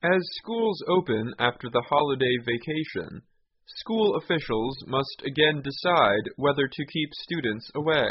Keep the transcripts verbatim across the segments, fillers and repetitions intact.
As schools open after the holiday vacation, school officials must again decide whether to keep students away.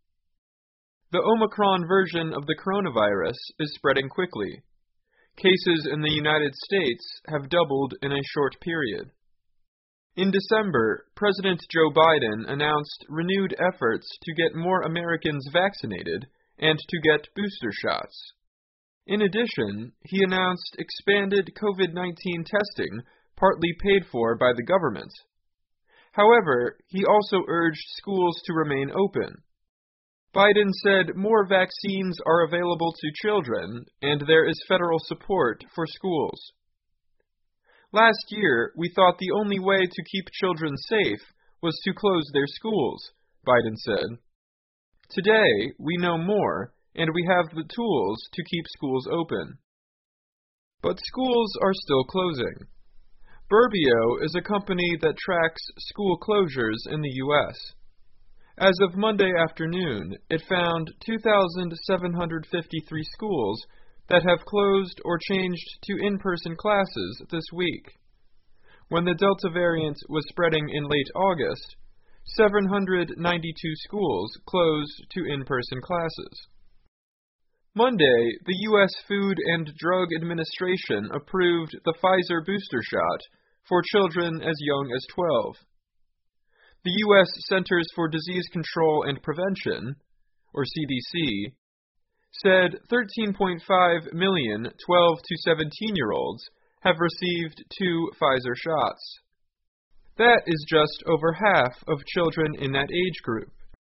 The Omicron version of the coronavirus is spreading quickly. Cases in the United States have doubled in a short period. In December, President Joe Biden announced renewed efforts to get more Americans vaccinated and to get booster shots. In addition, he announced expanded COVID nineteen testing, partly paid for by the government. However, he also urged schools to remain open. Biden said more vaccines are available to children, and there is federal support for schools. Last year, we thought the only way to keep children safe was to close their schools, Biden said. Today, we know more, and we have the tools to keep schools open. But schools are still closing. Burbio is a company that tracks school closures in the U S As of Monday afternoon, it found two thousand seven hundred fifty-three schools that have closed or changed to in-person classes this week. When the Delta variant was spreading in late August, seven hundred ninety-two schools closed to in-person classes. Monday, the U S Food and Drug Administration approved the Pfizer booster shot for children as young as twelve. The U S Centers for Disease Control and Prevention, or C D C, said thirteen point five million twelve to seventeen-year-olds have received two Pfizer shots. That is just over half of children in that age group.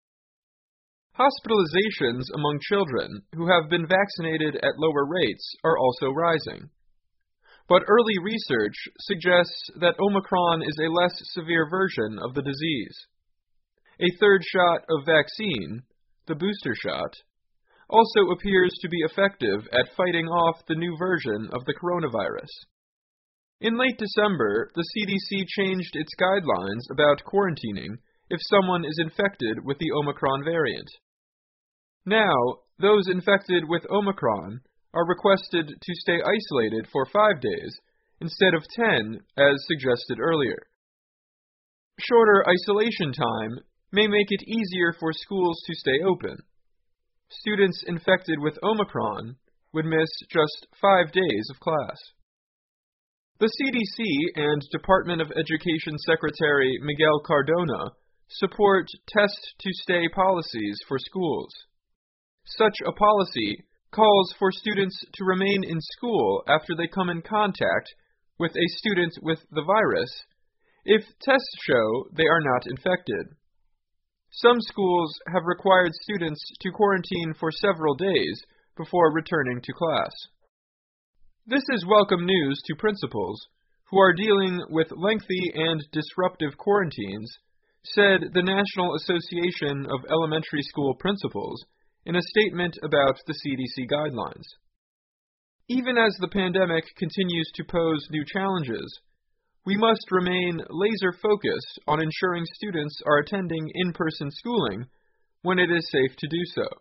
Hospitalizations among children who have been vaccinated at lower rates are also rising. But early research suggests that Omicron is a less severe version of the disease. A third shot of vaccine, the booster shot, also appears to be effective at fighting off the new version of the coronavirus. In late December, the C D C changed its guidelines about quarantining if someone is infected with the Omicron variant. Now, those infected with Omicron are requested to stay isolated for five days instead of ten, as suggested earlier. Shorter isolation time may make it easier for schools to stay open. Students infected with Omicron would miss just five days of class. The C D C and Department of Education Secretary Miguel Cardona support test-to-stay policies for schools. Such a policy calls for students to remain in school after they come in contact with a student with the virus if tests show they are not infected. Some schools have required students to quarantine for several days before returning to class. This is welcome news to principals who are dealing with lengthy and disruptive quarantines, said the National Association of Elementary School Principals in a statement about the C D C guidelines. Even as the pandemic continues to pose new challenges, we must remain laser-focused on ensuring students are attending in-person schooling when it is safe to do so.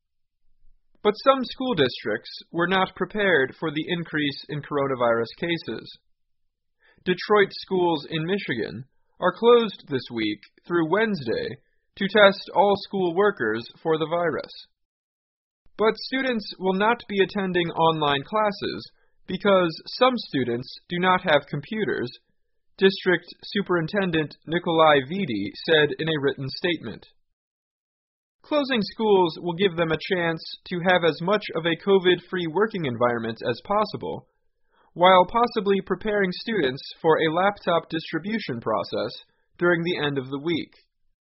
But some school districts were not prepared for the increase in coronavirus cases. Detroit schools in Michigan are closed this week through Wednesday to test all school workers for the virus. But students will not be attending online classes because some students do not have computers, District Superintendent Nikolai Vidi said in a written statement. Closing schools will give them a chance to have as much of a COVID-free working environment as possible, while possibly preparing students for a laptop distribution process during the end of the week.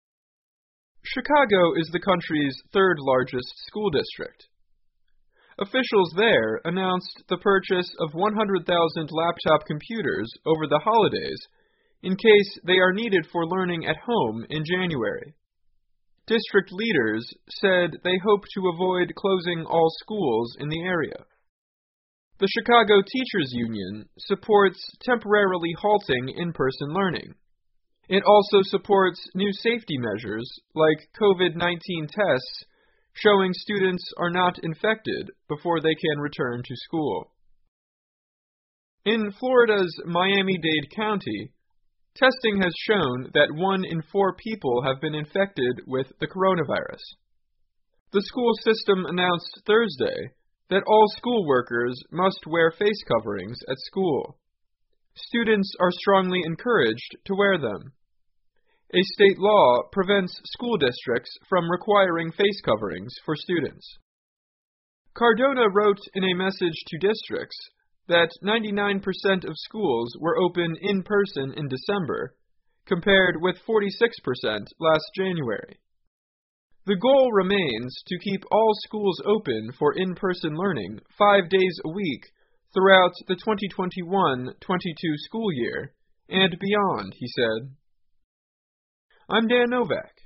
Chicago is the country's third largest school district. Officials there announced the purchase of one hundred thousand laptop computers over the holidays in case they are needed for learning at home in January. District leaders said they hope to avoid closing all schools in the area. The Chicago Teachers Union supports temporarily halting in-person learning. It also supports new safety measures like COVID nineteen tests showing students are not infected before they can return to school. In Florida's Miami-Dade County, testing has shown that one in four people have been infected with the coronavirus. The school system announced Thursday that all school workers must wear face coverings at school. Students are strongly encouraged to wear them. A state law prevents school districts from requiring face coverings for students. Cardona wrote in a message to districts that ninety-nine percent of schools were open in person in December, compared with forty-six percent last January. The goal remains to keep all schools open for in-person learning five days a week throughout the twenty twenty-one twenty-two school year and beyond, he said. I'm Dan Novak.